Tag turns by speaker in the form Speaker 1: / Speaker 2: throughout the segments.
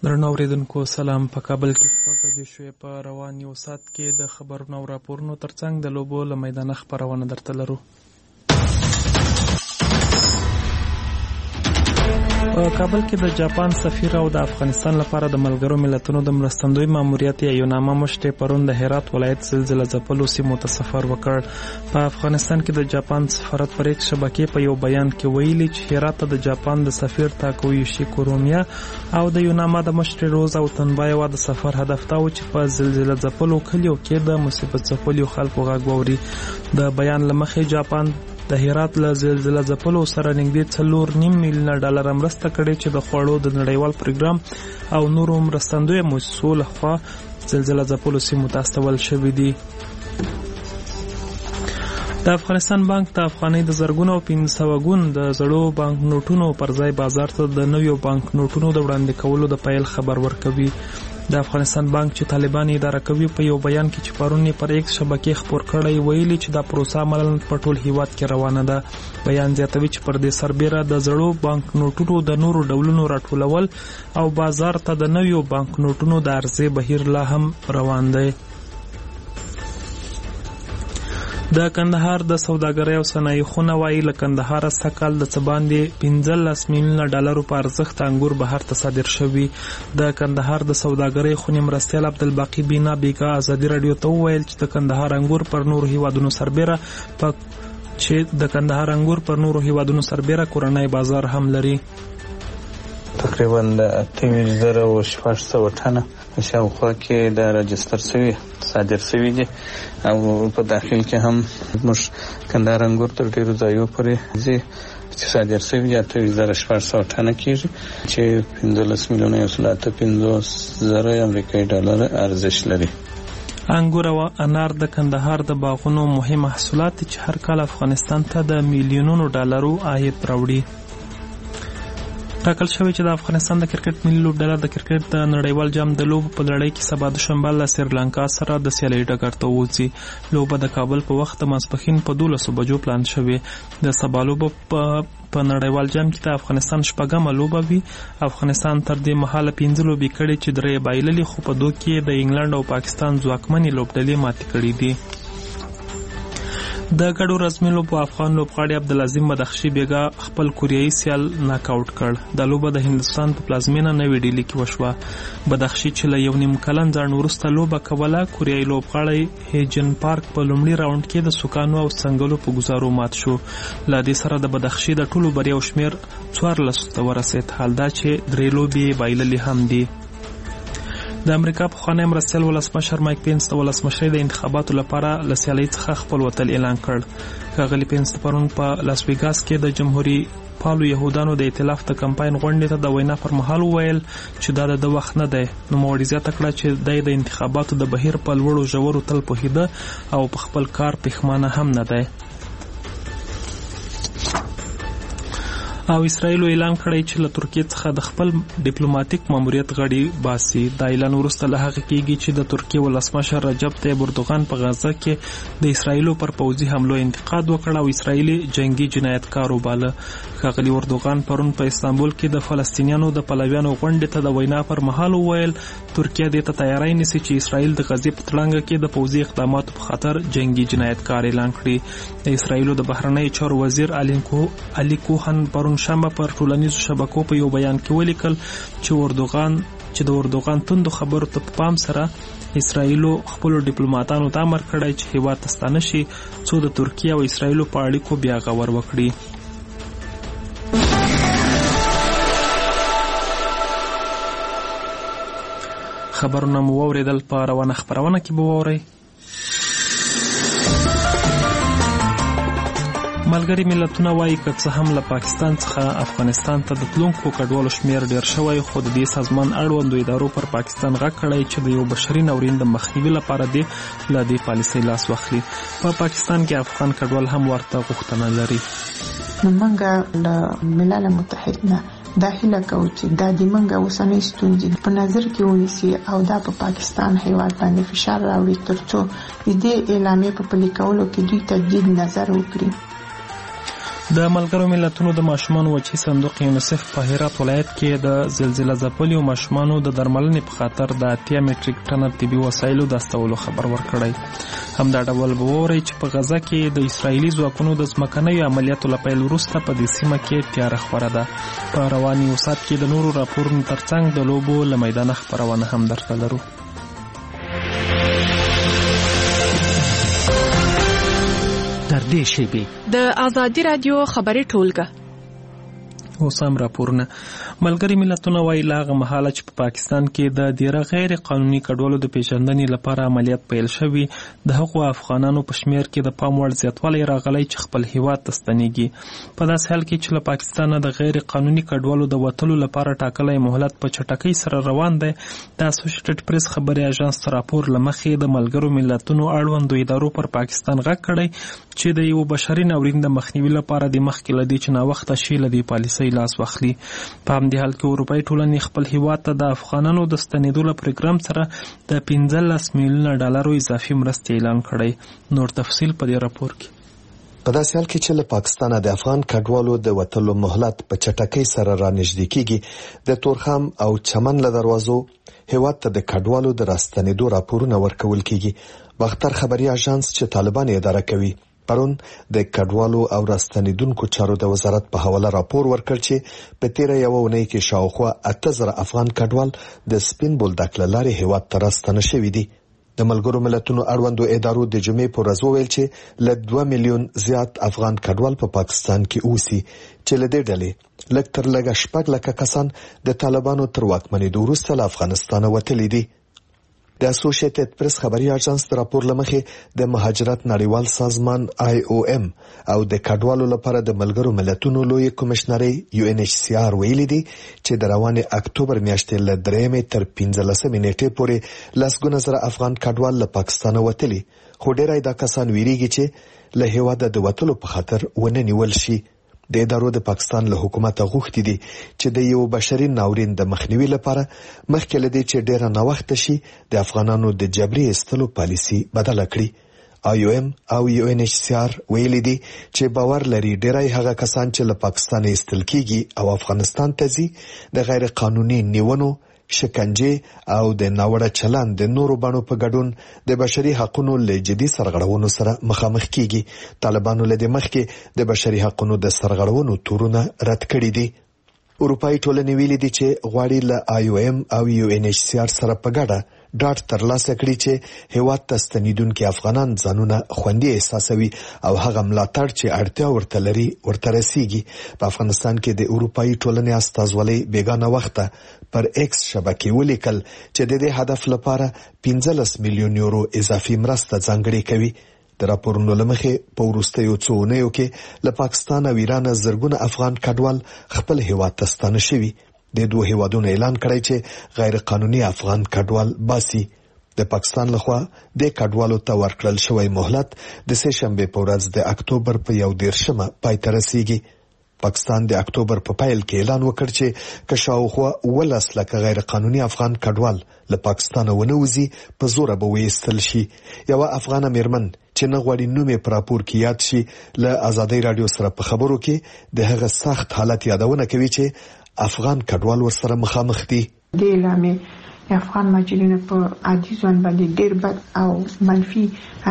Speaker 1: درنو اوریدونکو سلام. په کابل کې 6 بجې شوې. په روان یو ساعت کې د خبرونو او راپورونو ترڅنګ د لوبو له میدانه خپرونه درته لرو. په کابل کې د جاپان سفیر او د افغانستان لپاره د ملګرو ملتونو د مرستندوی ماموریت یوناما مشري پرون د هرات ولایت زلزله ځپلو سیمو ته سفر وکړ. په افغانستان کې د جاپان سفارت پر یک شبکې په یو بیان کې ویلي چې هرات ته د جاپان د سفیر تاکویوشي کورومیا او د یوناما د مشري روز او تنبایوا د سفر هدف دا و چې په زلزله ځپلو کلیو کې د مصیبت ځپلو خلکو غږ واوري. د بیان له مخې جاپان د هرات له زلزله ځپلو سره نږدې 4.5 میلیونه ډالر مرسته کړې چې د خوړو د نړیوال پروګرام او نورو مرستندوی مؤسسو لخوا زلزله ځپلو سیمو ته استول شوي دي. د افغانستان بانک د افغانۍ د زرګونو او 500 ګون د زړو بانک نوټونو پر ځای بازار ته د نویو بانک نوټونو د وړاندې کولو د پیل خبر ورکوي. د افغانستان بانک چې طالبان اداره کوي په یو بیان کې چې پرون پر ایکس شبکې خبر کړی ویلي چې دا پروسه عملاً په ټول هیواد کې روانه ده. بیان زیاتوي چې پر دې سربېره د زړو بانک نوټونو د نورو ډولونو راټولول او بازار ته د نویو بانک نوټونو د عرضې بهیر لا هم روان دی. د کندهار د سوداګرۍ او صنایع خونه وايي له کندهار څخه کال د څه باندې 15 میلیونه ډالرو په ارزښت انګور بهر ته صادر شوي. د کندهار د سوداګرۍ خونې مرستیال عبدالباقي بینا بیګا ازادي رادیو ته وویل چې د کندهار انګور پر نورو هیوادونو سربېره کورنۍ بازار هم لري.
Speaker 2: تقریبا 28,600 ټنه شاوخوا کې د راجستر شوي صادر شوي دي او په داخل کې هم موږ کندهار انګور تر ډیرو ځایو پورې ځي چې صادر شوي دي 28,600 ټنه کېږي چې 15 میلیونه 150,000 امریکایي ډالر ارزش لري.
Speaker 1: انګور او انار د کندهار د باغونو مهم محصولات چې هر کال افغانستان ته د میلیونونو ډالرو عاید راوړي. ټاکل شوی چې د افغانستان د کرکټ ملي لوبډله د کرکټ د نړیوال جام د لوبو په لړۍ کې سبا د شنبه له سریلانکا سره د سیالۍ ډګر ته وځي. لوبه د کابل په وخت د ماسپښین په 12 بجو پلان شوې. د سبا لوبه په نړیوال جام کې د افغانستان شپږمه لوبه وي. افغانستان تر دې مهاله 5 لوبې کړې چې 3 بایللې، خو په دوه کې د انګلند او پاکستان ځواکمنې لوبډلې ماتې کړې دي. د ګډو رزمي لوبو افغان لوبغاړي عبدالعظیم بدخشي بیګا خپل کوریایي سیال ناک آوټ کړ. د لوبه د هندستان په پلازمینه نوې ډیلي کې وشوه. بدخشي چې له 1.5 کلن ځنډ وروسته لوبه کوله، کوریایي لوبغاړی هیجن پارک په لومړي راوند کې د سوکانو او څنګلو په ګزارو مات شو. له دې سره د بدخشي د ټولو بریاو شمیر 14 ته ورسېد. حال دا چې 3 لوبې بایللې هم دي. د امریکا پخوانی مرستیال ولسمشر مایک پینس د ولسمشرۍ د انتخاباتو لپاره له سیالۍ څخه خپل وتل اعلان کړ. ښاغلي پینس پرون په لاس ویګاس کې د جمهوری پالو يهودانو د ائتلاف د کمپاین غونډې ته د وینا پر مهال وویل چې دا د وخت نه دی. نوموړي زیاته کړه چې د انتخاباتو د بهیر په لوړو ژورو تل پوهېده او په خپل کار پښیمانه هم نه دی. او اسرائیل اعلان کړی چې له ترکیې څخه د خپل ډیپلوماټیک ماموریت غړي باسي. دا اعلان وروسته له هغه کېږي چې د ترکیې ولسمشر رجب طیب اردوغان په غزه کې د اسرائیلو پر پوځي حملو انتقاد وکړ او اسرائیلي جنگي جنایتکار وباله. ښاغلي اردوغان پرون په استانبول کې د فلسطینیانو د پلویانو غونډې ته د وینا پر مهال وویل ترکیه دې ته تیاری نیسي چې اسرائیل د غزې په تړنګه کې د پوځي اقداماتو په خاطر جنگي جنایتکار اعلان کړي. د اسرائیلو د بهرنیو چارو وزیر علي کوهن پرون شنبه پر ټولنیزو شبکو په یو بیان کې ولیکل چې د اردوغان توندو خبرو ته پام سره اسرائیلو خپل ډیپلوماټانو ته امر کړی چې هیواد ته ستانه شي څو د ترکیه او اسرائیلو په اړیکو بیا غور وکړي. خبرونه مو واورېدل. په روانه خبرونه کې به واورئ ملګري ملتونه وایي که څه هم له پاکستان څخه افغانستان ته د تلونکو کډوالو شمیر ډیر شوی، خو د دې سازمان اړوندو ادارو پر پاکستان غږ کړی چې د یو بشري ناورین د مخنیوي لپاره له دې پالیسۍ لاس واخلي. په پاکستان کې افغان کډوال هم ورته غوښتنه لري.
Speaker 3: موږ له ملل متحد نه دا هیله کوو چې دا د موږ اوسنۍ ستونزې په نظر کې ونیسي او دا په پاکستان هیواد باندې فشار راوړي ترڅو د دې اعلامیې په پلي کولو کې دوی تجدید نظر وکړي.
Speaker 1: د ملګرو ملتونو د ماشومانو وچی صندوق یونیسف په هرات ولایت کې د زلزلې ځپلو ماشومانو د درملنې په خاطر د 80 میټریک ټن طبي وسایلو د استولو خبر ورکړی. همدا ډول به ووري چې په غزه کې د اسرایلی ځواکونو د ځمکنیو عملیاتو لپاره وروسته په دې سیمه کې تیار خبره ده. په رواني وسات کې د نورو راپورونو ترڅنګ د لوبو له میدان خبرونه هم درته لرو.
Speaker 4: در دې شیبې
Speaker 5: د آزادي رادیو خبري ټولګه
Speaker 1: اوسم راپورونه. ملګری ملتونه وایي لاغه مهاله چې په پاکستان کې د ډیره غیر قانوني کډوالو د پیژندنې لپاره عملیات پیل شوي د هغو افغانانو په شمیر کې د پام وړ زیاتوالی راغلی چې خپل هیواد ته ستنیږي. په داسې حال کې چې له پاکستانه د غیر قانوني کډوالو د وتلو لپاره ټاکلی مهلت په چټکۍ سره روان دی. د اسوسییټډ پریس خبري اژانس راپور لمخې د ملګرو ملتونو اړوندو ادارو پر پاکستان غږ کړی چې د یو بشري ناورین د مخنیوي لپاره د مخکې لدی چې ناوخته شي لدی پالیسۍ لاس واخلي. په همدې حال کې اروپایي ټولنې خپل هیواد ته د افغانانو د ستنېدو له پروګرام سره د 15 میلیونه ډالرو اضافي مرستې اعلان کړی. نور تفصیل په دې راپور کې.
Speaker 6: په داسې حال کې چې له پاکستانه د افغان کډوالو د وتلو مهلت په چټکۍ سره رانږدې کیږي، د تورخم او چمن له دروازو هیواد ته د کډوالو د راستنېدو راپورونه ورکول کیږي. باختر خبري اژانس چې طالبان اداره کوي پرون د کډوالو او راستنیدونکو چارو د وزارت په حواله راپور ورکړ چې په تیره یو اونۍ کې شاوخوا 8000 افغان کډوال د سپین بولدک له لارې هیواد ته راستنه شوي دي. د ملګرو ملتونو اړوندو ادارو د جمعې په ورځ وویل چې له 2 میلیون زیات افغان کډوال په پاکستان کې اوسي چې له دې ډلې لږ تر لږه 6 لکه کسان د طالبانو تر واکمنېدو وروسته له افغانستانه وتلي دي. د اسوسییټډ پریس خبري اژانس د راپور لمخې د مهاجرت نړیوال سازمان IOM او د کډوالو لپاره د ملګرو ملتونو لوی کمشنري UNHCR ویلي دي چې د روانې اکتوبر میاشتې له 3 تر 15 نیټې پورې لسګونه زره افغان کډوال له پاکستانه وتلي، خو ډېری دا کسان ویریږي چې له هیواده د وتلو په خاطر ونه نیول شي. د ادارو د پاکستان له حکومت غوښتي دي چې د یو بشري ناورین د مخنیوي لپاره مخکې لدی چې ډیره ناوخته شي د افغانانو د جبري استلو پالیسي بدله کړي. IOM او UNHCR ویلي دي چې باور لري ډیری هغه کسان چې له پاکستان ایستل کیږي او افغانستان ته ځي د غیر قانوني نیونو، شکنجه او د ناوړه چلند د نورو بڼو په ګډون د بشري حقوقو له جدي سرغړونو سره مخامخ کیږي. طالبانو له مخکې د بشري حقوقو د سرغړونو تورونه رد کړي دي. اروپایي ټولنې ویلي دي چې غواړي له IOM او UNHCR سره په ګډه ډاډ ترلاسه کړي چې هیواد ته ستنیدونکي افغانان ځانونه خوندي احساسوي او هغه ملاتړ چې اړتیا ورته لري ورته رسیږي. په افغانستان کې د اروپایي ټولنې استازولۍ بیگانه وخته پر ایکس شبکې ولیکل چې د دې هدف لپاره 15 میلیون یورو اضافي مرسته ځانګړې کوي. د راپورونو لمخې په وروستیو څو اونیو کې له پاکستان او ایران زرګونه افغان کډوال خپل هیواد ته ستانه شوي. د دوه هیوادونو اعلان کړی چې غیر قانوني افغان کډوال باسي. د پاکستان لخوا د کډوالو ته ورکړل شوی مهلت د سه شنبه په ورځ د اکتوبر په 11 پای ته رسیږي. پاکستان د اکتوبر په پایل کې اعلان وکړ چې که شاوخوا 12 لکه غیر قانوني افغان کډوال له پاکستان ونوځي په زور به وایستل شي. یو افغان میرمن چې نه غواړي نوم یې په راپور کې یاد شي له آزادۍ رادیو سره په خبرو کې د هغه سخت حالت یادونه کوي چې افغان کډوال ورسره مخامخ دي.
Speaker 3: د اعلامې افغان مهاجرینو په عادي ځوان باندې ډېر بد او منفي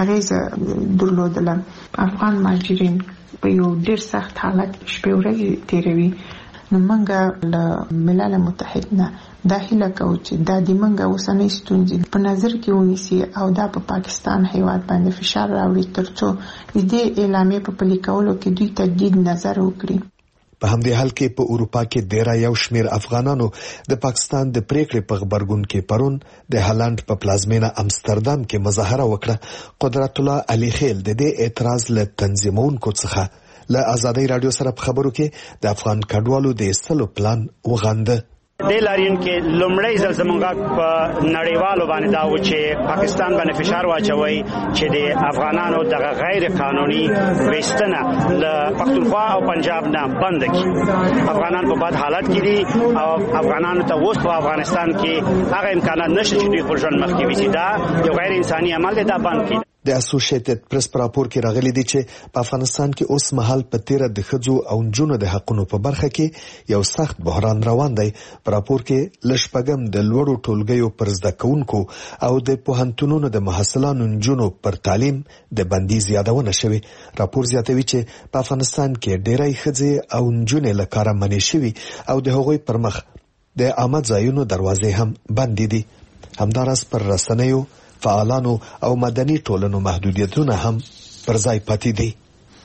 Speaker 3: اغیزه درلودله. افغان مهاجرین په یو ډېر سخت حالت شپې ورځې تیروي. نو موږ له ملل متحد نه دا هیله کوو چې دا د موږ اوسنۍ ستونزې په نظر کې ونیسي او دا په پاکستان هیواد باندې فشار راوړي ترڅو د دې اعلامیې په پلي کولو کې دوی تجدید نظر وکړي.
Speaker 6: په همدې حال کې په اروپا کې ډیره یو شمیر افغانانو د پاکستان د پریکړې په خبرګون کې پرون د هالند په پلازمینه امستردام کې مظاهره وکړه. قدرت الله علي خیل د دې اعتراض له تنظیمونکو څخه له آزادۍ رادیو سره په خبرو کې د افغان کډوالو د ایستلو پلان وغانده.
Speaker 7: د لاریون کې لومړی ځل زمونږ په نړیوالو باندې دا و چې پاکستان باندې فشار واچوي چې د افغانانو د غیر قانوني وستنه له پښتونخوا او پنجاب نه بند کړي. افغانان په بد حالت کې دي او افغانانو ته اوس په افغانستان کې هغه امکانات نشته چې دوی پر ژوند مخکې وي. دا یو غیر انساني عمل دی، دا بند کړي.
Speaker 6: د اسوسییټډ پریس په راپور کې راغلي دي چې په افغانستان کې اوس مهال په تیره د ښځو او نجونو د حقونو په برخه کې یو سخت بحران روان دی. په راپور کې لشپږم د لوړو ټولګیو پر زده کوونکو او د پوهنتونونو د محصلانو نجونو پر تعلیم د بندیز یادونه شوې. راپور زیاتوي چې په افغانستان کې ډېری ښځې او نجونې له کاره منې شوي او د هغوی پر مخ د عامه ځایونو دروازې هم بندې دي. همداراز پر رسنیو، فعالانو او مدني ټولنو محدودیتونه هم پر ځای پاتې دي.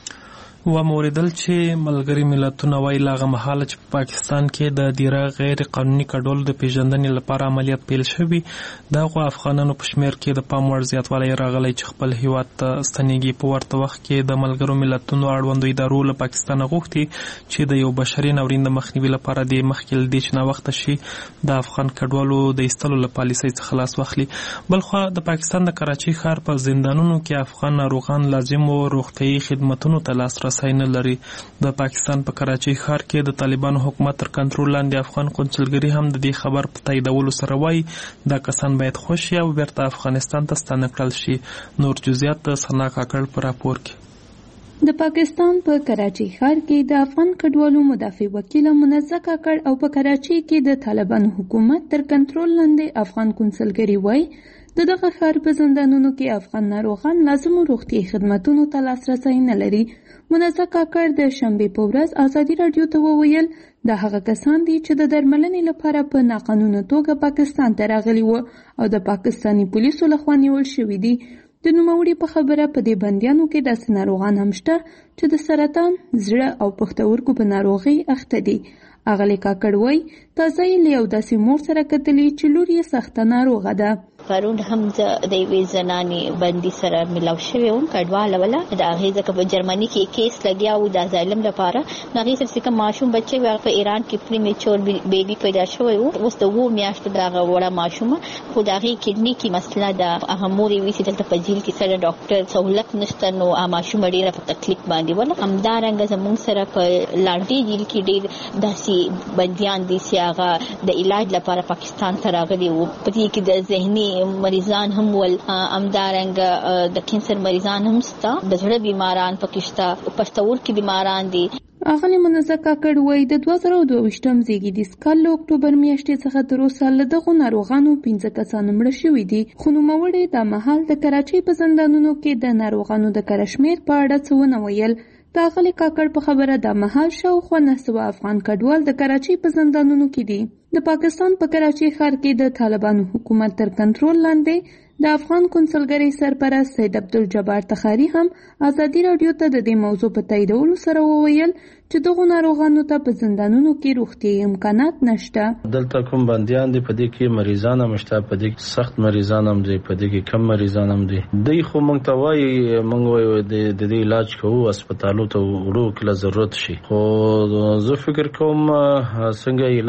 Speaker 1: و موریدل چې ملګری ملتونه وایي لاغه مهاله چې په پاکستان کې د دیره غیر قانوني کډوالو د پیژندنې لپاره عملیات پیل شوي، دغه افغانانو په شمیر کې د پام وړ زیاتوالی راغلی چې خپل هیواد ته ستنېږي. په ورته وخت کې د ملګرو ملتونو اړوندو ادارو له پاکستان غوښتي چې د یو بشري ناورین د مخنیوي لپاره د مخکې له دې چې ناوخته شي د افغان کډوالو د ایستلو له پالیسۍ څخه خلاص واخلي. بلخوا د پاکستان د کراچۍ ښار په زندانونو کې افغان ناروغان لازمو روغتیايي خدمتونو ته لاسرسی نه لري. د پاکستان په کراچۍ ښار کې د طالبانو حکومت تر کنټرول لاندې افغان قونسلګري هم د دې خبر په تاییدولو سره وایي دا کسان باید خوشي او بیرته افغانستان ته ستانه کړل شي. نور جزئیات د ثنا کاکړ په راپور کې.
Speaker 8: د پاکستان په کراچۍ ښار کې د افغان کډوالو مدافع وکیل منزه کاکړ او په کراچۍ کې د طالبانو حکومت تر کنټرول لاندې افغان قونسلګري وایي د دغه ښار په زندانونو کې افغان ناروغان لازمو روغتیايي خدمتونو ته لاسرسی نه لري. منزه کاکړ د شنبې په ورځ ازادي راډیو ته وویل دا هغه کسان دي چې د درملنې لپاره په ناقانونه توګه پاکستان ته راغلي وو او د پاکستاني پولیسو لخوا نیول شوي دي. د نوموړي په خبره په دې بندیانو کې داسې ناروغان هم شته چې د سرطان، زړه او پښتورګو په ناروغۍ اخته دي. اغلی کاکړ وایي تازه یې له یو داسې مور سره کتلي چې لور یې سخته ناروغه ده.
Speaker 9: پرون هم د یوې زنانې بندي سره ملاو شوې وم کډواله وله د هغې ځکه په جرمني کې کیس لګیا و د ازایلم لپاره. نو هغې سره چې کوم ماشوم بچی و په ایران کې پریمیچور بیبي پیدا شوی و، اوس د 7 میاشتو د هغه وړه ماشومه خو د هغې کډني کې مسله ده. هغه مور یې وایي چې دلته په جیل کې سره ډاکټر سهولت نشته نو ماشومه ډېره په تکلیف باندې وله. همدارنګه زموږ سره په لاندې جیل کې ډېر داسې بندیان دي چې هغه د علاج لپاره پاکستان ته راغلي وو. په دې کې د ذهني مریضان هم ول، همدارنګه د کینسر مریضان هم شته، د زړه بیماران پکې شته، پښتورګي بیماران دي.
Speaker 8: اغلی منزه کاکړ وایي د 2022 زیږدیز کال له اکتوبر میاشتې څخه تر اوسه له دغو ناروغانو 15 کسان مړه شوي دي. خو نوموړي دا مهال د کراچۍ په زندانونو کې د ناروغانو د کره شمېر په اړه څه ونه ویل. د اغلی کاکړ په خبره دا مهال شاوخوا 900 افغان کډوال د کراچۍ په زندانونو کې دي. د پاکستان په کراچۍ ښار کې د طالبانو حکومت تر کنټرول لاندې د افغان قونسلګرۍ سرپرست سید عبدالجبار تخاري هم ازادي راډیو ته د دې موضوع په تاییدولو سره وویل چې دغو ناروغانو ته په زندانونو کې روغتیايي امکانات نشته.
Speaker 10: دلته کوم بندیان دي، په دې کې مریضان هم شته، په دې کې سخت مریضان هم دي، په دې کې کم مریضان هم دي. دوی خو موږ ته وایي موږ وایو د دې علاج کوو، هسپتالو ته وړو کله ضرورت شي. خو زه فکر کوم څنګه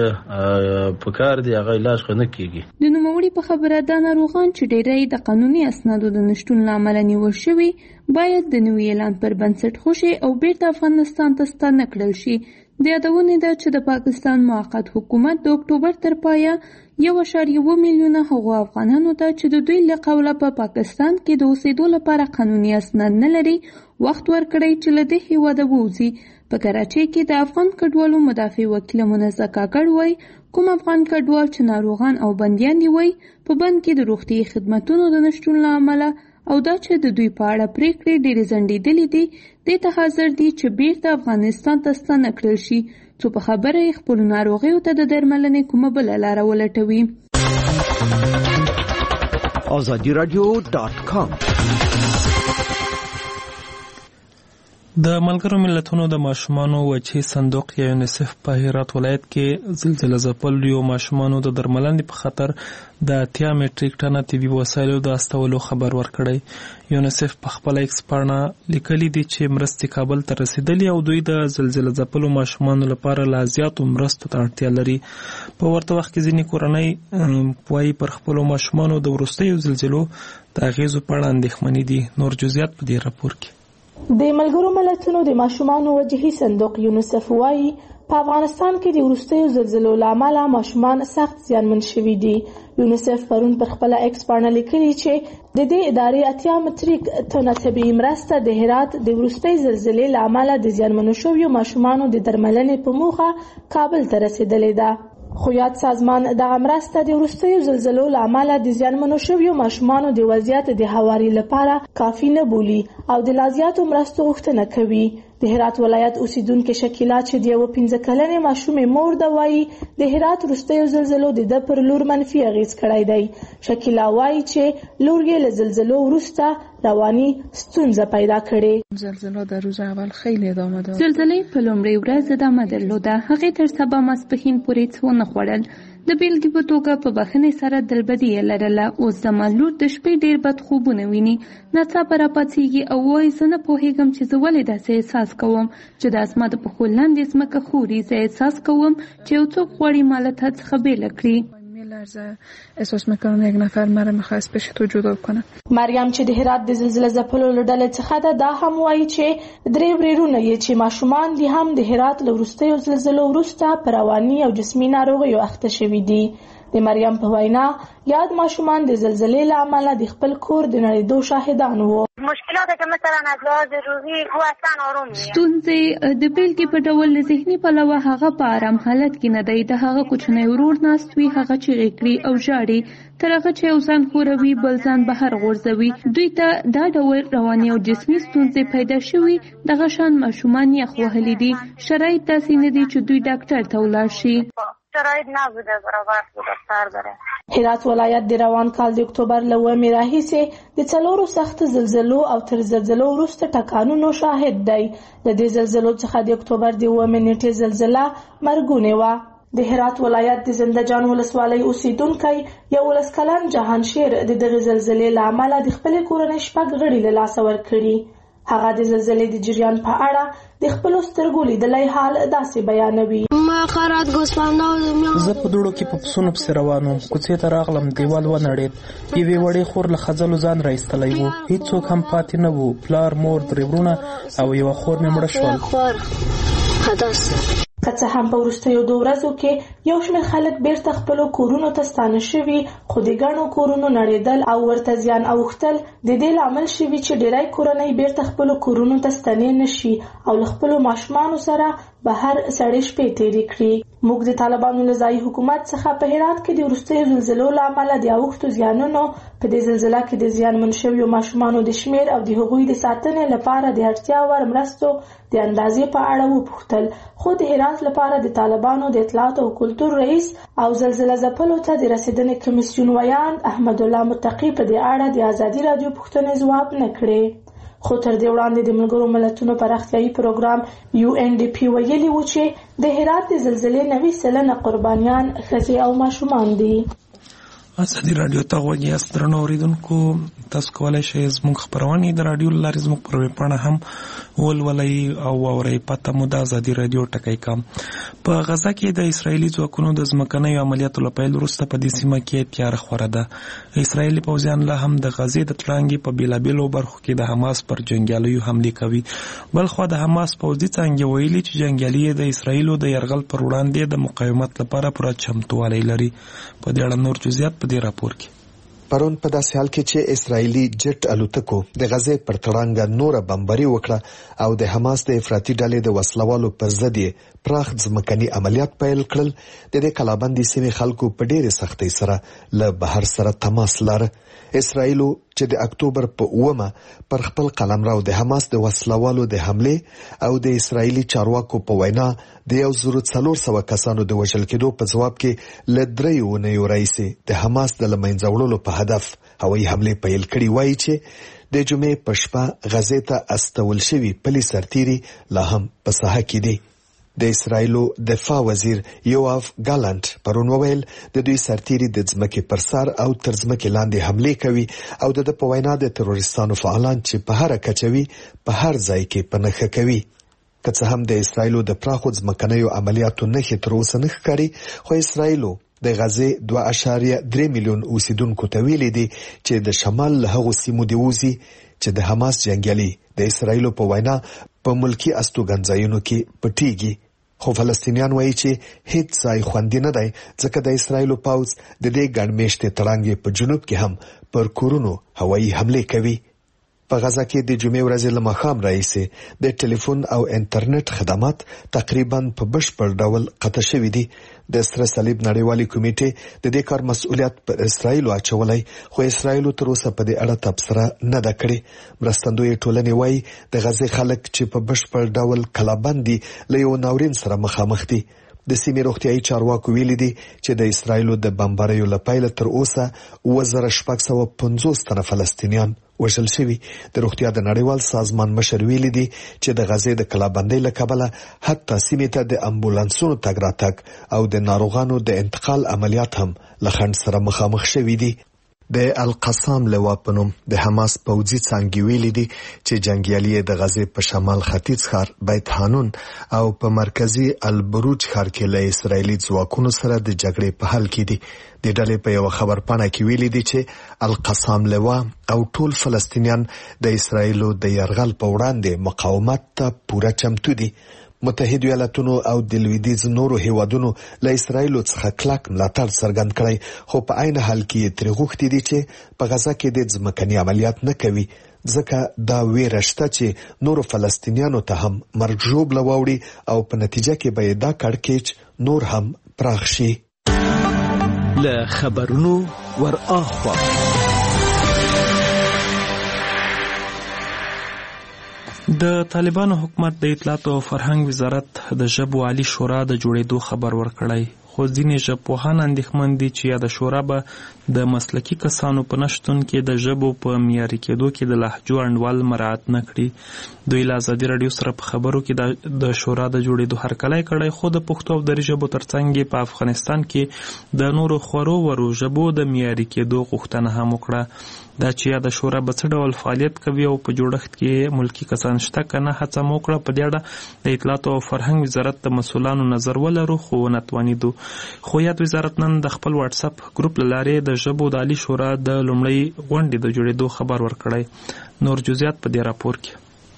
Speaker 10: علاج پکار دی هغه علاج خو نه کیږي.
Speaker 8: د نوموړي په خبره دا ناروغان چې ډېری د قانوني اسنادو د نشتون له امله نیول شوي باید د نوي اعلان پر بنسټ خوشي او بیرته افغانستان ته ستانه کړل شي. د یادونې ده چې د پاکستان موقت حکومت د اکتوبر تر پایه 1.1 میلیونه هغو افغانانو ته چې د دوی له قوله په پاکستان کې د اوسېدو لپاره قانوني اسناد نه لري وخت ورکړی چې له دې هېواده ووځي. په کراچۍ کې د افغان کډوالو مدافع وکیل منزه کاکړ وایي کوم افغان کډوال چې ناروغان او بندیان دي وایي په بند کې د روغتیايي خدمتونو د نشتون له امله او دا چې د دوی په اړه پریکړې ډېرې ځنډېدلې دي دې ته حاضر دي چې بیرته افغانستان ته ستانه کړل شي څو په خبره یې خپلو ناروغیو ته د درملنې کومه بله لاره ولټوي.
Speaker 4: azadiradio.com
Speaker 1: د ملګرو ملتونو د ماشومانو وچې صندوق یا یونیسف په هرات ولایت کې زلزله ځپلو ماشومانو د درملنې په خاطر د 80 میټریک ټنه طبي وسایلو د استولو خبر ورکړی. یونیسف په خپل ایکس پاڼه لیکلي دي چې مرستې کابل ته رسیدلي او دوی د زلزله ځپلو ماشومانو لپاره لا زیاتو مرستو ته اړتیا لري. په ورته وخت کې ځینې کورنۍ پوایي پر خپلو ماشومانو د وروستیو زلزلو د اغیزو په اړه اندېښمنې دي. نور جزئیات په دې راپور کې.
Speaker 11: د ملګرو ملتونو د ماشومانو وجهي صندوق یونیسف وايي په افغانستان کې د وروستیو زلزلو له امله ماشومان سخت زیانمن شوي دي. یونیسف پرون پر خپل ایکس باندې لیکلي چې د دې ادارې 80 متریک ټنه طبي مرسته د هرات د وروستۍ زلزلې له امله د زیانمنو شویو ماشومانو د درملنې په موخه کابل ته رسیدلې ده. خو یاد سازمان دغه مرسته د وروستیو زلزلو له امله د زیانمنو شویو ماشومانو د وضعیت د هواري لپاره کافي نه بولي او د لازیاتو مرستو غوښتنه کوي. د هرات ولایت اوسیدونکو شکیلا چې د یو 15 کلنې ماشومې مور ده وایي د هرات وروستیو زلزلو د پر لور منفي اغیز کړی دی. شکیلا وایي چې لور یې له زلزلو وروسته رواني ستونزه پیدا کړې.
Speaker 12: زلزله در روز اول خیلی ادامه داشت.
Speaker 8: زلزلې په لومړۍ ورځ ادامه درلوده. هغې تر سبا ماسپښین پورې څه ونه خوړل. د بیلګې په توګه په بخښنې سره دلبدي یې لرله. اوس زما لور د شپې ډېر بد خوبونه ویني. ناڅاپه راپاڅېږي او وایي زه نه پوهېږم چې زه ولې داسې احساس کوم چې دا زما د پښو لاندې ځمکه خوري. زه احساس کوم چې یو څوک غواړي ما له تا څخه بېله کړي.
Speaker 12: احساس میکنم یک نفر مرا میخواست پیش تو جدا کنه.
Speaker 11: مریم چې د هرات د زلزلې ځپلو له ډلې څخه ده، دا هم وایي چې درې ورېرونه یې چې ماشومان دي هم د هرات له وروستیو زلزلو وروسته په رواني او جسمي ناروغیو اخته شوي دي. د مریم په وینا یاد ماشومان د زلزلې له امله د خپل کور د نړېدو شاهدان وو.
Speaker 13: مشکلات که مثلا از لحاظ روحی او اصلا آروم نیست.
Speaker 8: ستونزې د بیلګې په ډول له ذهني پلوه هغه په آرام حالت کې نه دی. د هغه کوچنی ورور ناست وي، هغه چیغې کړي او ژاړي، تر هغه چې یو ځان ښوروي بل ځان بهر غورځوي. دوی ته دا ډول رواني او جسمي ستونزې پیدا شوي. دغه شان ماشومان یخ وهلي دي. شرایط داسې نه دي چې دوی ډاکټر ته ولاړ شي.
Speaker 13: شرایط نبوده برابر دکتر بره.
Speaker 11: هرات ولایت د روان کال د اکتوبر له 1 راهیسې د 4 سخت زلزلو او تر زلزلو وروسته ټکانونو شاهد دی. د دې زلزلو څخه د اکتوبر د 9 نیټې زلزله مرګونې وه. د هرات ولایت د زنده جان ولسوالۍ اوسیدونکی 11 کلن جهانشیر د دغه زلزلې له امله د خپل کورنۍ 6 غړي له لاسه ورکړي. هغه د زلزلې د جریان په اړه د خپل سترګو لیدلای حال داسې بیانوي.
Speaker 1: زه په دوړو کې په پسونو پسې روان وم. کوڅې ته راغلم، دیوال ونړېد. یوې وړې خور له خځلو ځان راایستلی و. هیڅوک هم پاتې نه وو. پلار، مور، 3 وروڼه او یوه خور مې مړه شول.
Speaker 11: که څه هم په وروستیو 2 ورځو کې یو شمېر خلک بیرته خپلو کورونو ته ستانه شوي، خو د ګڼو کورونو نړېدل او ورته زیان اوښتل د دې لامل شوي چې ډېری کورنۍ بیرته خپلو کورونو ته ستنې نشي او له خپلو ماشومانو سره بهر سړې شپې تېرې کړي. موږ د طالبانو له ځایي حکومت څخه په هرات کې د وروستیو زلزلو له امله د اوښتو زیانونو، په دې زلزله کې د زیانمن شویو ماشومانو د شمېر او د هغوی د ساتنې لپاره د اړتیا وړ مرستو د اندازې په اړه وپوښتل. خو د هرات لپاره د طالبانو د اطلاعات او کلتور رئیس او زلزله ځپلو ته د رسیدنې کمیسیون ویاند احمد الله متقي په دې اړه د ازادي راډیو پوښتنې ځواب نه کړې. خو تر دې وړاندې د ملګرو ملتونو پراختیایي پروګرام UNDP ویلي و چې د هرات د زلزلې 90% قربانیان ښځې او ماشومان دي.
Speaker 1: ازادي راډیو ته غوږ یاست درنو اوریدونکو. تاسو کولی شئ زموږ خپرونې د راډیو له لارې زموږ پر ویبپاڼه هم ولولئ او واورئ. پته مو د ازادي راډیو ټکی کام. په غزه کې د اسرایلي ځواکونو د ځمکنیو عملیاتو له پیل وروسته په دې سیمه کې تیاره خوره ده. اسرایلي پوځیان لا هم د غزې د تړانګې په بېلابېلو برخو کې د حماس پر جنګیالیو حملې کوي. بلخوا د حماس پوځي څانګې ویلي چې جنګیالي د اسرایلو د یرغل پر وړاندې د مقاومت لپاره پوره چمتووالی لري. په دې اړه نور جزئیات په دې راپور کې.
Speaker 6: پرون په داسې حال کې چې اسرایلی جټ الوتکو د غزې پر تړانګه نوره بمباري وکړه او د حماس د افراطي ډلې د وسلوالو پر ضد پراخ ځمکني عملیات پیل کړل. د دې کلابندي سیمې خلکو په ډېرې سختۍ سره له بهر سره تماس لاره. اسرایلو چې د اکتوبر په 9 پر خپل قلمرو د حماس د وسلوالو د حمله او د اسرایلی چارواکو په وینا د 1400 کسانو د وژل کېدو په جواب کې ل 3 اونیو راځي د حماس د لمنځه وړلو په هدف هوایي حمله پیل کړي. وایي چې د جمعې په شپه غزې ته استول شوی پلي سرتيري لا هم په ساحه کې دي. د اسرایلو دفاع وزیر یوآف ګالانت پرون وویل د دوی سرتيري د ځمکې پر سر او تر ځمکې لاندې حمله کوي او د په وینا د تروریستانو فعالان چې په هر کچوي په هر ځای کې پنهخه کوي. که څه هم د اسرایلو د پراخو ځمکنیو عملیاتو نښې تر اوسه نه ښکاري، خو اسرایلو د غزې 2.3 میلیون اوسیدونکو ته ویلي دي چې د شمال له هغو سیمو دی وځي چې د حماس جنگیالي د اسرایلو په وینا په ملکی استوګنځایونو کې پټیږي. خو فلسطینیان وایي چې هیڅ ځای خوندي نه دی ځکه د اسرایلو پوځ د دې ګڼمېشتې تړانګې په جنوب کې هم پر کورونو هوایي حملې کوي. په غزا کې د جمعې ورځې له ماښام راهیسې د ټلیفون او انټرنیټ خدمات تقریبا په بشپړ ډول قطع شوي دي. د سره صلیب نړیوالې کمیټې د دې کار مسؤلیت پر اسرایلو اچولی، خو اسرایلو تر اوسه په دې اړه تبصره نه ده کړې. مرستندویې ټولنې وایي د غزې خلک چې په بشپړ ډول کلابند دي له یو ناورین سره مخامخ دي. د سیمې روغتیايي چارواکو ویلي دي چې د اسرایلو د بمباریو له پیله تر اوسه 2650 تنه فلسطینیان وژل شوي. د روغتیا د نړیوال سازمان مشر ویلي دي چې د غزې د کلابندۍ له کبله حتی سیمې ته د امبولانسونو تګ راتګ او د ناروغانو د انتقال عملیات هم له خنډ سره مخامخ شوي دي. د القسام لوا په نوم د حماس پوځي څانګې ویلي دي چې جنګیالي د غزې په شمال ختیځ ښار بیت حانون او په مرکزي البروج ښار کې له اسرایلي ځواکونو سره د جګړې په حل کې دي. د ډلې په یو خبرپاڼه کې ویلي دي چې القسام لوا او ټول فلسطینیان د اسرایلو د یرغل په وړاندې مقاومت ته پوره چمتو دي. متحده ایالاتونو او د لویدیځ نورو هیوادونو له اسرایلو څخه کلک ملاتړ څرګند کړی، خو په عین حال کې ترې غوښتي دي چې په غزا کې د ځمکني عملیات نه کوي ځکه دا ویره شته چې نورو فلسطینیانو ته هم مرګ ژوبله واوړي او په نتیجه کې به دا کړکېچ نور هم پراخ شي.
Speaker 4: له خبرونو ور اخوا
Speaker 1: د طالبانو حکومت د اطلاعات او فرهنګ وزارت د ژبو عالی شورا د جوړېدو خبر ورکړی، خو ځینې ژبپوهان اندېښمن دي چې یا د شورا به د مسلکي کسانو په نشتون کې د ژبو په معیاري کېدو کې د لهجو انډول مراعات نه کړي. دوی له ازادي راډیو سره په خبرو کې د شورا د جوړېدو هرکلی کړی، خو د پښتو او دري ژبو ترڅنګ په افغانستان کې د نورو خورو ورو ژبو د معیاري کېدو غوښتنه هم وکړه. دا چې یا د شورا به څه ډول فعالیت کوي او په جوړښت کې ملکی کسان شته که نه، هڅه مو وکړه په دې اړه د اطلاعات او فرهنګ وزارت د مسؤلانو نظر ولرو، خو ونه توانېدو. خو یاد وزارت نن د خپل واتس اپ ګروپ له لارې د ژبو د عالی شورا د لومړۍ غونډې د جوړېدو خبر ورکړی. نور جزئیات په دې راپور کې.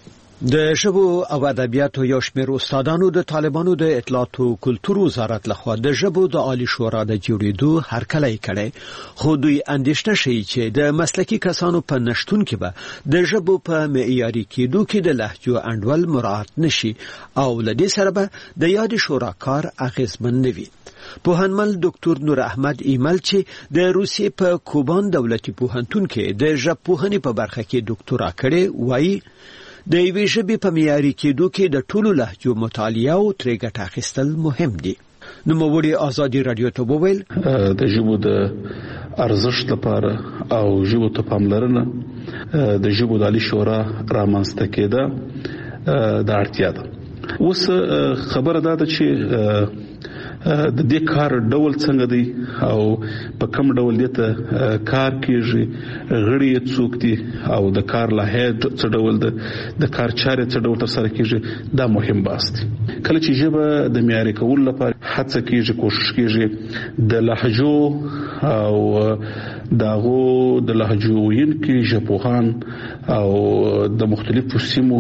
Speaker 14: د ژبو او ادبیاتو یو شمېر استادانو د طالبانو د اطلاعات او کلتور وزارت لخوا د ژبو د عالی شورا د جوړېدو هرکلی کړی، خو دوی اندېښنه شي چې د مسلکي کسانو په نشتون کې به د ژبو په معیاري کېدو کې د لهجو انډول مراعات نشي او له دې سره به د یاد شورا کار اغیزمن نه وي. پوهنمل ډاکټر نور احمد ایمل چې د روسیې په کوبان دولتي پوهنتون کې د ژبپوهنې په برخه کې ډاکټورا کړې وایي د یوې ژبې په معیاري کېدو کې د ټولو لهجو مطالعه او ترې ګټه اخیستل مهم دي. نوموړي ازادي رادیو ته وویل
Speaker 15: د ژبو د ارزښت لپاره او ژبو ته پاملرنه د ژبو د عالی شورا رامنځته کېده د اړتیا ده. اوس خبره ده چې د دې کار ډول څنګه دی او په کوم ډول دته کار کیږي، غړي څوک دي او د کار لایحه څه ډول ده، د کار چارې څه ډول ترسره کیږي، دا مهم بحث دی. کله چې ژبه د معیاري کولو لپاره هڅه کیږي، کوشش کیږي د لهجو او داغو د لهجو وینکي ژبپوهان او د مختلفو سیمو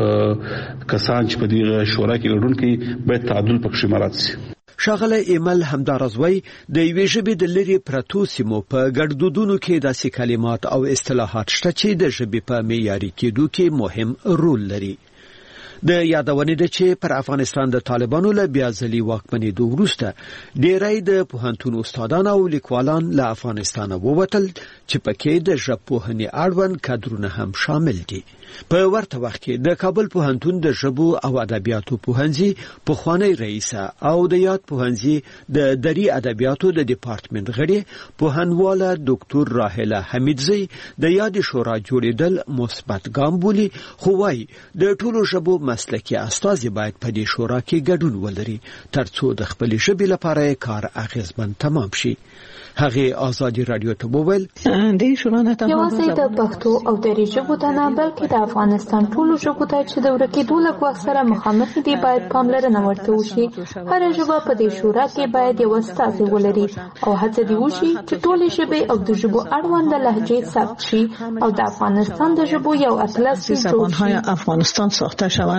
Speaker 15: کسان چې په دې شورا کې ګډون کوي باید تعادل پکې مراعات شي.
Speaker 14: شاغله ایمل همدارز وای د یوې ژبې د لری پرتو سیمو په ګډوډونو کې داسې کلمات او اصطلاحات شته چې د ژبې په معیاري کېدو کې مهم رول لري. د یادونې ده چې پر افغانستان د طالبانو له بیا ځلي واکمنېدو وروسته ډېری د پوهنتون استادان او لیکوالان له افغانستانه ووتل چې پکې د ژبپوهنې اړوند کادرونه هم شامل دي. په ورته وخت کې د کابل پوهنتون د ژبو او ادبیاتو پوهنځي پخوانی رئیسه او د یاد پوهنځي د دري ادبیاتو د ډپارټمنټ غړي پوهنواله ډاکټر راهله حمیدزی د یاد شورا جوړېدل مثبت ګام بولي، خو وايي د ټولو ژبو مسلکي استازي باید په دې شورا کې ګډون ولري ترڅو د خپل ژبې لپاره کار اغیزمن تمام شي. هغه ازادي رادیو ته وویل
Speaker 16: د شورا نه
Speaker 11: یوازې د پښتو او دري ژبو ته نه بلکې د افغانستان ټولو ژبو ته چې د ورکېدو له ګواښ سره مخامخ دي باید پاملرنه ورته وشي. هر ژبه په دې شورا کې باید یو استازی ولري او هڅه دې وشي چې ټولې ژبې او د ژبو اړوند لهجې ثبت شي او د افغانستان د ژبو یو اطلس جوړ شي.
Speaker 16: زبان‌های افغانستان ساخته شوند.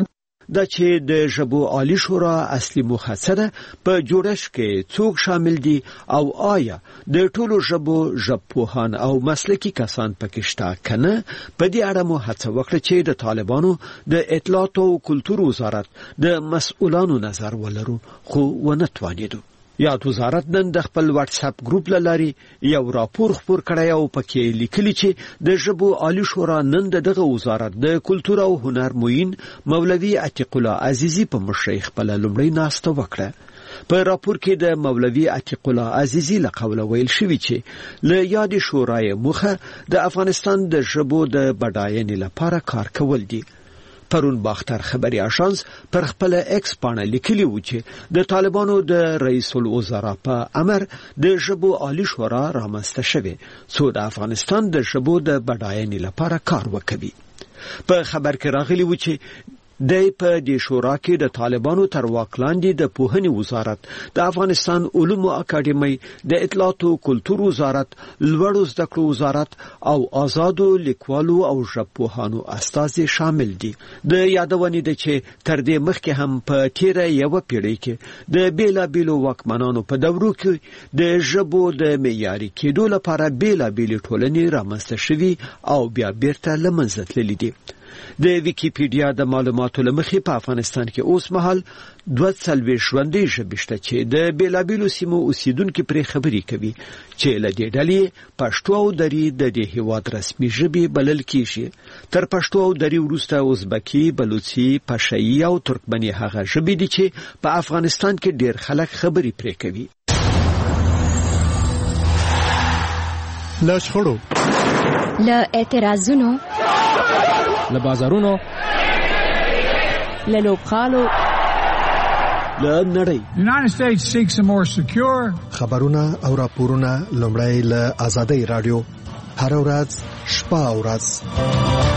Speaker 14: دا چې د ژبو عالی شورا اصلي موخه څه ده، په جوړښت کې څوک شامل دي او آیا د ټولو ژبو ژبپوهان او مسلکي کسان پکې شته کنه. په دې اړه مو هڅه وکړه چې د طالبانو د اطلاعات او کلتور وزارت د مسؤلانو نظر ولرو، خو ونه توانیدو. یاد وزارت نن د خپل واتس اپ ګروپ لاري یو راپور خپور کړی او پکې لیکلي چې د ژبو عالی شورا نن دغه وزارت د کلتور او هنر موین مولوي عتیق الله عزیزی په مشرۍ خپل لومړی ناسته وکړه. په راپور کې د مولوي عتیق الله عزیزی له قوله ویل شوی چې له یاد شورای مخه د افغانستان د ژبو د بډاینې لپاره کار کول دي. پرون باختر خبري آژانس پر خپل ایکس باندې لیکلی و چې د طالبانو د رئیس الوزرا په امر د ژبو عالی شورا رامنځته شوه څو د افغانستان د ژبو د بډاینې لپاره کار وکړي. په خبر کې راغلی و چې د په دې شورا کې د طالبانو تر واک لاندې د پوهنې وزارت، د افغانستان علومو اکاډمۍ، د اطلاعات او کلتور وزارت، لوړو زده کړو وزارت او آزادو لیکوالو او ژبپوهانو استازي شامل دي. د یادونې ده چې تر دې مخکې هم په تیره یوه پیړۍ کې د بیلابیلو واکمنانو په دورو کې د ژبو د معیاري کېدو لپاره بیلابیلې ټولنې رامنځته شوي او بیا بیرته له منځه تللي دي. د ویکیپیډیا د معلوماتو لمخې په افغانستان کې اوس مهال 240 ژوندۍ ژبې شته چې د بیلابیلو سیمو اوسیدونکو پرې خبرې کوي چې له دې ډلې پښتو او دري د دې هیواد رسمي ژبې بلل کیږي. تر پښتو او دري وروسته ازبکي، بلوچي، پشايي او ترکمني هغه ژبې دي چې په افغانستان کې ډېر خلک خبرې پرې کوي.
Speaker 16: له شخړو،
Speaker 5: له اعتراضونو،
Speaker 16: له بازارونو،
Speaker 5: له لوبغالو،
Speaker 14: له نړۍ.
Speaker 17: United States seeks a more secure.
Speaker 6: خبرونه او راپورونه لومړی له آزادۍ رادیو هر ورځ شپه او ورځ.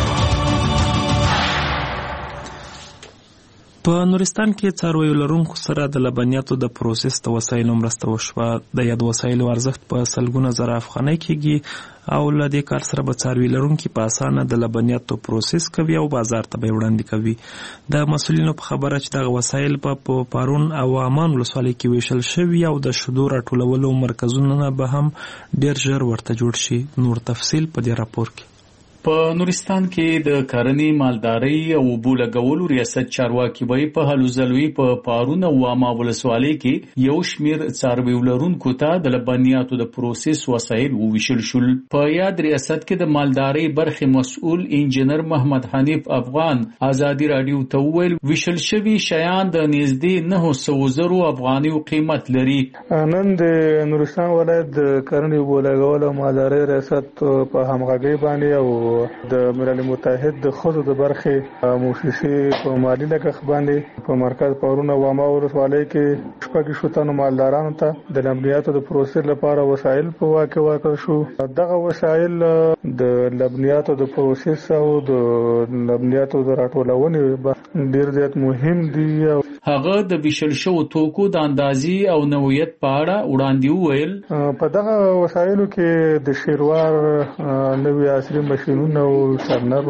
Speaker 1: په نورستان کې څارویو لرونکو سره د لبنیاتو د پروسس د وسایلو مرسته وشوه. د یاد وسایلو ارزښت په سلګونه زره افغانۍ کېږي او له دې کار سره به څاروي لرونکي په اسانه د لبنیاتو پروسس کوي او بازار ته به وړاندې کوي. د مسؤلینو په خبره چې دغه وسایل په پارون او امان ولسوالۍ کې ویشل شوي او د شیدو راټولولو مرکزونه به هم ډېر ژر ورته جوړ شي. نور تفصیل په دې راپور کې.
Speaker 18: په نورستان کې د کرنې، مالدارۍ او اوبو لګولو ریاست چارواکي وایي په هلوځلوي په پارون او واما ولسوالۍ کې یو شمیر څارویو لرونکو ته د لبنیاتو د پروسس وسایل وویشل شول. په یاد ریاست کې د مالدارۍ برخې مسؤل انجینر محمد حنیف افغان ازادي رادیو ته وویل ویشل شوي شیان د نږدې 900,000 افغانیو قیمت لري.
Speaker 19: نن د نورستان ولایت د کرنې، اوبو لګولو او مالدارۍ ریاست په همغږۍ باندې او د ملل متحد د خود د برخې موسسې په مالی لګښت باندې په مرکز پارون او واما ولسوالۍ کې شپږ شتانو مالدارانو ته د لبنیاتو د پروسس لپاره وسایل په واقع ورکړل شو. دغه وسایل د لبنیاتو د پروسس او د لبنیاتو د راټولونې ډیر زیات مهم دي.
Speaker 18: هغه د ویشل شوو توکو د اندازې او نوعیت په اړه وړاندې وویل
Speaker 19: په دغه وسایلو کې د شیروار نوې عصري ماشینونه او سرنرو،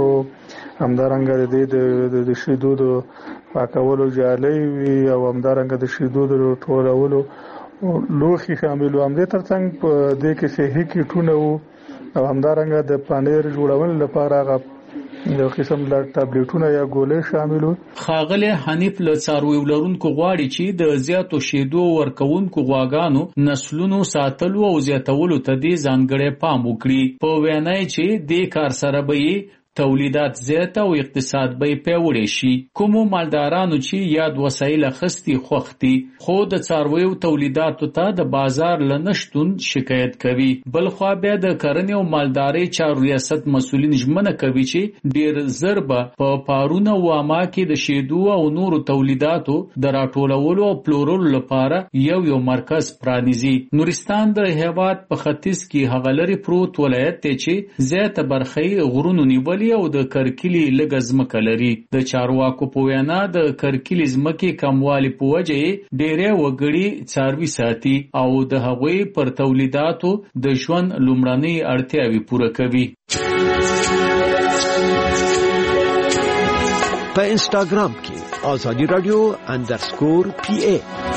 Speaker 19: همدارنګه د شیدو د پاکولو جالۍ وي او همدارنګه د شیدو د ټولولو لوښي شامل وو. همدې ترڅنګ په دې کې صحي کیټونه وو او همدارنګه د پنیر جوړولو لپاره هغه یو قسم لا ټابلیټونه یا ګولې شامل وو.
Speaker 18: ښاغلی حنیف له څارویو لرونکو غواړي چې د زیاتو شیدو ورکوونکو غواګانو نسلونو ساتلو او زیاتولو ته دې ځانګړی پام وکړي. په وینا یې چې دې کار سره به یې تولیدات زیات او اقتصاد به پیوړی شي. کومو مالدارانو چې یاد وسایل اخستي خوختي خو د څارویو تولیداتو ته د بازار لنشتون شکایت کوي. بل خو بیا د کرنې او مالدارۍ چارو ریاست مسؤلین ژمنه کوي چې ډیر زر به په پارون او واما کې د شیدو او نورو تولیداتو د راټولولو او پلورلو لپاره یو مرکز پرانیزي. نورستان د هیواد په ختیځ کې هغه لري پروت ولایت دی چې زیاته برخه غرونو نیولې او د کرکلی لږ ځمکه لري. د چارواکو په وینا د کرکلی ځمکې کموالی په وجه ډېری وګړي څاروي ساتي او د هغوی پر تولیداتو د ژوند لومړنۍ اړتیاوې پوره کوي.
Speaker 14: په انستاګرام کې @azadi radio_pa.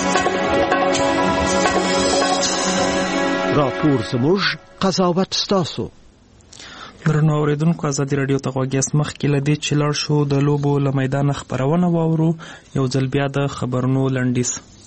Speaker 14: راپور زموږ قضاوت ستاسو.
Speaker 1: درنو اوریدونکو ازادي رادیو ته غوږیاست. مخکې له دې چې لاړ شو د لوبو له میدانه خبرونه واورو، یو ځل بیا د خبرونو لنډیز.